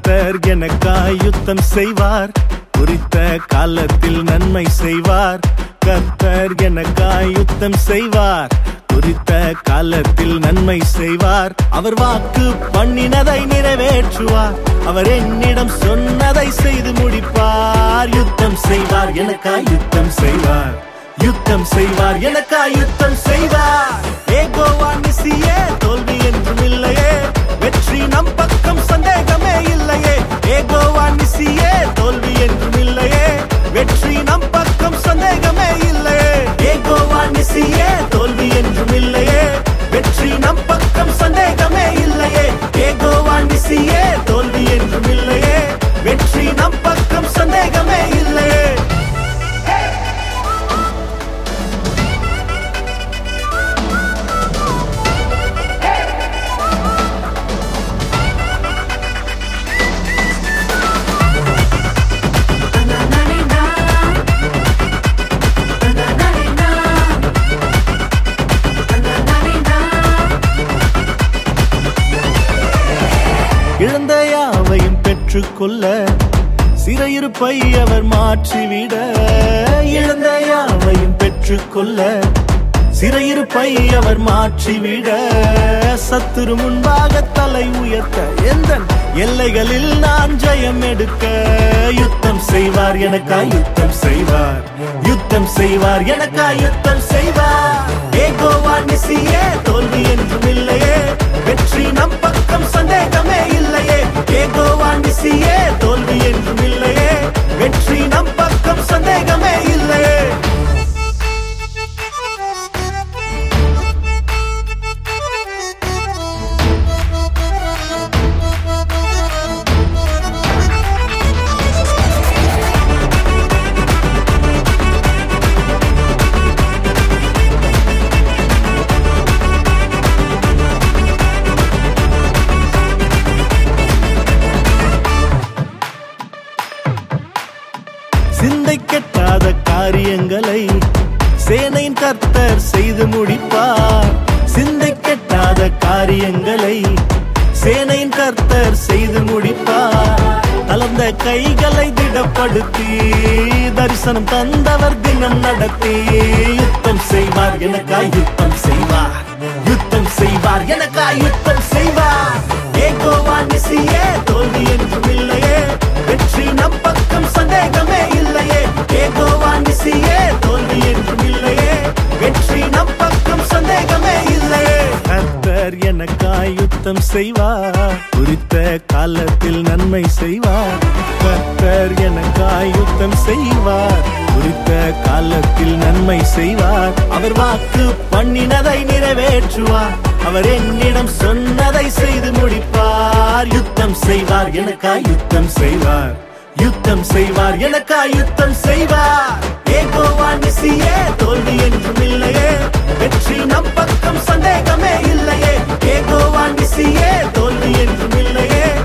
கர்த்தர் எனக்காய் யுத்தம் செய்வார், குறித்த காலத்தில் நன்மை செய்வார். கர்த்தர் எனக்காய் யுத்தம் செய்வார், குறித்த காலத்தில் நன்மை செய்வார். அவர் வாக்கு பண்ணினதை நிறைவேற்றுவார், அவர் என்னிடம் சொன்னதை செய்து முடிப்பார். யுத்தம் செய்வார், எனக்காய் யுத்தம் செய்வார், யுத்தம் செய்வார், எனக்காய் யுத்தம் செய்வார். யெகோவா நிசியே, தோல்வி என்றும் இல்லையே, வெற்றி நம் பக்கம் சந்தேகமே இல்லையே. யெகோவா நிசியே, தோல்வி என்றும் இல்லையே, வெற்றி நம் பக்கம் சந்தேகமே இல்லையே. யெகோவா நிசியே, தோல்வி என்றும் இல்லையே, வெற்றி நம் பக்கம் சந்தேகமே இல்லையே. யெகோவா நிசியே, தோல்வி என்றும் இல்லையே, வெற்றி நம் பக்கம் சந்தேகமே இல்லையே. இழந்த யாவையும் பெற்றுக்கொள்ள சிறையிருப்பை அவர் மாற்றிவிட. இழந்த யாவையும் பெற்றுக்கொள்ள சிறையிருப்பை அவர் மாற்றிவிட. சத்துரு முன்பாக தலை உயர்த்த எந்த எல்லைகளில் நான் ஜெயம் எடுக்க. யுத்தம் செய்வார், எனக்காய் யுத்தம் செய்வார், யுத்தம் செய்வார், எனக்காய் யுத்தம் செய்வார். யெகோவா நிசியே, தோல்வி என்றும் இல்லையே, வெற்றி நம் பக்கம் சந்தேகமே இல்லையே. யெகோவா நிசியே, தோல்வி என்றும் இல்லையே, வெற்றி நம் பக்கம் சந்தேகமே இல்லையே. சிந்தை கெட்டாத காரியங்களை சேனையின் கர்த்தர் செய்து முடிப்பார். சிந்தை கெட்டாத காரியங்களை சேனையின் கர்த்தர் செய்து முடிப்பார். தளர்ந்த கைகளை திடப்படுத்தி தரிசனம் தந்தவர் தினம் நடத்தி. யுத்தம் செய்வார், எனக்காய் யுத்தம் செய்வார், யுத்தம் செய்வார், எனக்காய் யுத்தம் செய்வார். யெகோவா நிசியே, தோல்வி என்றும் இல்லையே, வெற்றி நம் பக்கம் சந்தேகமே இல்லையே. யெகோவா நிசியே, தோல்வி என்றும் இல்லையே, வெற்றி நம் பக்கம் சந்தேகமே இல்லையே. கர்த்தர் எனக்காய் யுத்தம் செய்வார், குறித்த காலத்தில் நன்மை செய்வார். கர்த்தர் எனக்காய் யுத்தம் செய்வார், குறித்த காலத்தில் நன்மை செய்வார். அவர் வாக்கு பண்ணினதை நிறைவேற்றுவார், அவர் என்னிடம் சொன்னதை செய்து முடிப்பார். யுத்தம் செய்வார், எனக்காய் யுத்தம் செய்வார், யுத்தம் செய்வார், எனக்காய் யுத்தம் செய்வார். யெகோவா நிசியே, தோல்வி என்றும் இல்லையே, வெற்றி நம் பக்கம் சந்தேகமே இல்லையே. யெகோவா நிசியே, தோல்வி என்றும் இல்லையே,